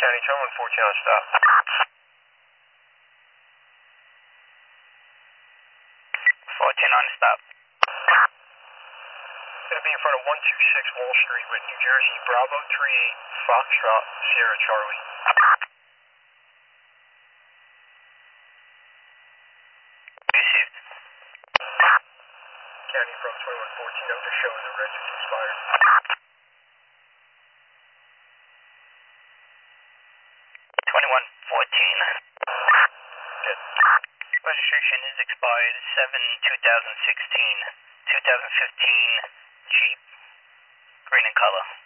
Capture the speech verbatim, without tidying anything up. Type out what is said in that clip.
County, turn one fourteen on stop. fourteen on stop. Going to be in front of one two six Wall Street with New Jersey, Bravo three eight, Foxtrot, Sierra Charlie. Received. County from twenty-one fourteen, I'm just showing the res is expired. twenty-one fourteen. Good. Registration is expired seven two thousand sixteen. two thousand fifteen Jeep, green in color.